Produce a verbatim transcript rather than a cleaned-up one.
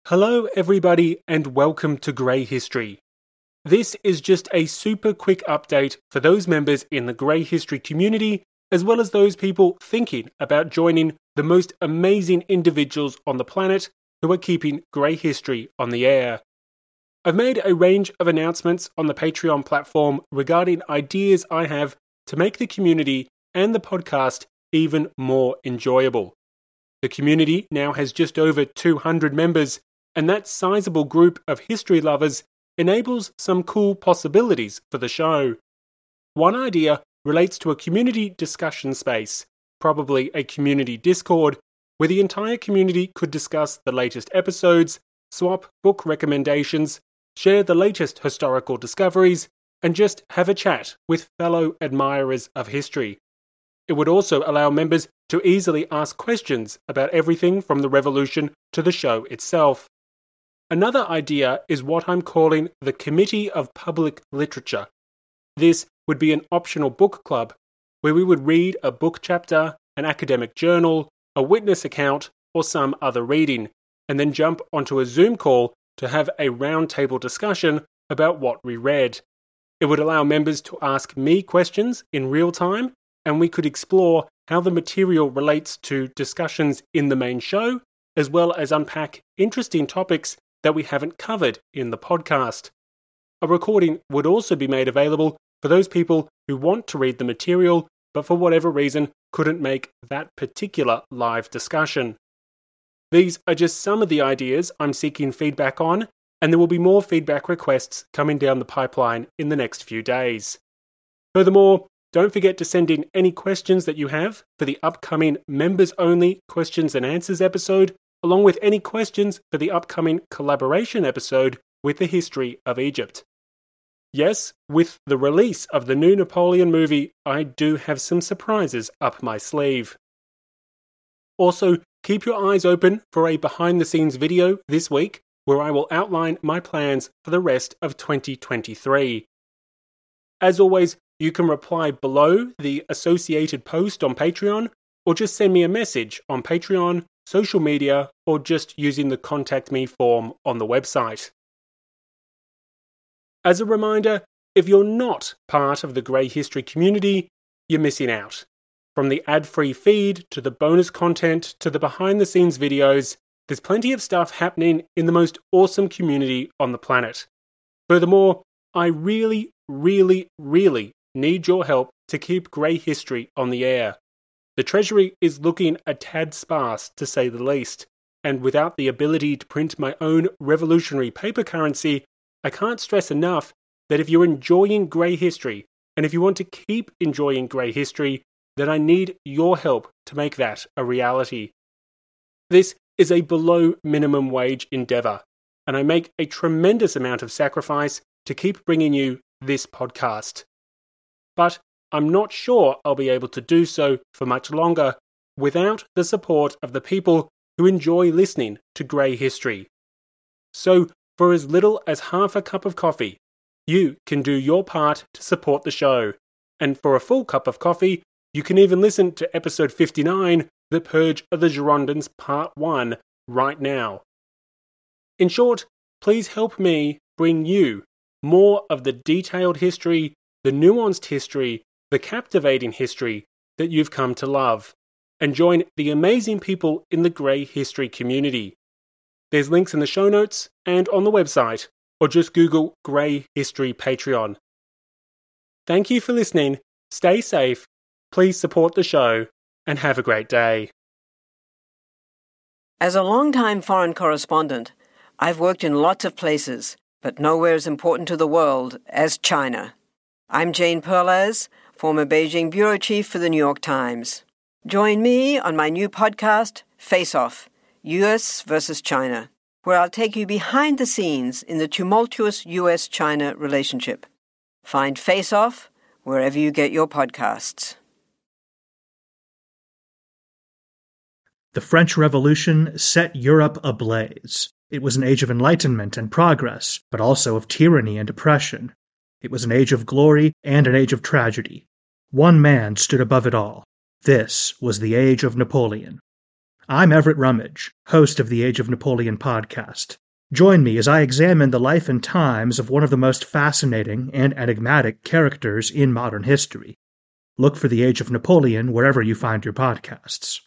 Hello everybody and welcome to Grey History. This is just a super quick update for those members in the Grey History community, as well as those people thinking about joining the most amazing individuals on the planet who are keeping Grey History on the air. I've made a range of announcements on the Patreon platform regarding ideas I have to make the community and the podcast even more enjoyable. The community now has just over two hundred members, and that sizable group of history lovers enables some cool possibilities for the show. One idea relates to a community discussion space, probably a community Discord, where the entire community could discuss the latest episodes, swap book recommendations, share the latest historical discoveries, and just have a chat with fellow admirers of history. It would also allow members to easily ask questions about everything from the Revolution to the show itself. Another idea is what I'm calling the Committee of Public Literature. This would be an optional book club where we would read a book chapter, an academic journal, a witness account, or some other reading, and then jump onto a Zoom call to have a roundtable discussion about what we read. It would allow members to ask me questions in real time, and we could explore how the material relates to discussions in the main show, as well as unpack interesting topics that we haven't covered in the podcast. A recording would also be made available for those people who want to read the material, but for whatever reason couldn't make that particular live discussion. These are just some of the ideas I'm seeking feedback on, and there will be more feedback requests coming down the pipeline in the next few days. Furthermore, don't forget to send in any questions that you have for the upcoming members-only questions and answers episode, along with any questions for the upcoming collaboration episode with the history of Egypt. Yes, with the release of the new Napoleon movie, I do have some surprises up my sleeve. Also, keep your eyes open for a behind-the-scenes video this week, where I will outline my plans for the rest of twenty twenty-three. As always, you can reply below the associated post on Patreon, or just send me a message on Patreon, social media, or just using the Contact Me form on the website. As a reminder, if you're not part of the Grey History community, you're missing out. From the ad-free feed, to the bonus content, to the behind-the-scenes videos, there's plenty of stuff happening in the most awesome community on the planet. Furthermore, I really, really, really need your help to keep Grey History on the air. The Treasury is looking a tad sparse, to say the least, and without the ability to print my own revolutionary paper currency, I can't stress enough that if you're enjoying Grey History, and if you want to keep enjoying Grey History, then I need your help to make that a reality. This is a below minimum wage endeavour, and I make a tremendous amount of sacrifice to keep bringing you this podcast. But I'm not sure I'll be able to do so for much longer without the support of the people who enjoy listening to Grey History. So, for as little as half a cup of coffee, you can do your part to support the show. And for a full cup of coffee, you can even listen to episode fifty-nine, The Purge of the Girondins Part one, right now. In short, please help me bring you more of the detailed history, the nuanced history, the captivating history that you've come to love, and join the amazing people in the Grey History community. There's links in the show notes and on the website, or just Google Grey History Patreon. Thank you for listening, stay safe, please support the show, and have a great day. As a long-time foreign correspondent, I've worked in lots of places, but nowhere as important to the world as China. I'm Jane Perlez, former Beijing bureau chief for the New York Times. Join me on my new podcast, Face Off, U S versus China, where I'll take you behind the scenes in the tumultuous U S China relationship. Find Face Off wherever you get your podcasts. The French Revolution set Europe ablaze. It was an age of enlightenment and progress, but also of tyranny and oppression. It was an age of glory and an age of tragedy. One man stood above it all. This was the age of Napoleon. I'm Everett Rummage, host of the Age of Napoleon podcast. Join me as I examine the life and times of one of the most fascinating and enigmatic characters in modern history. Look for the Age of Napoleon wherever you find your podcasts.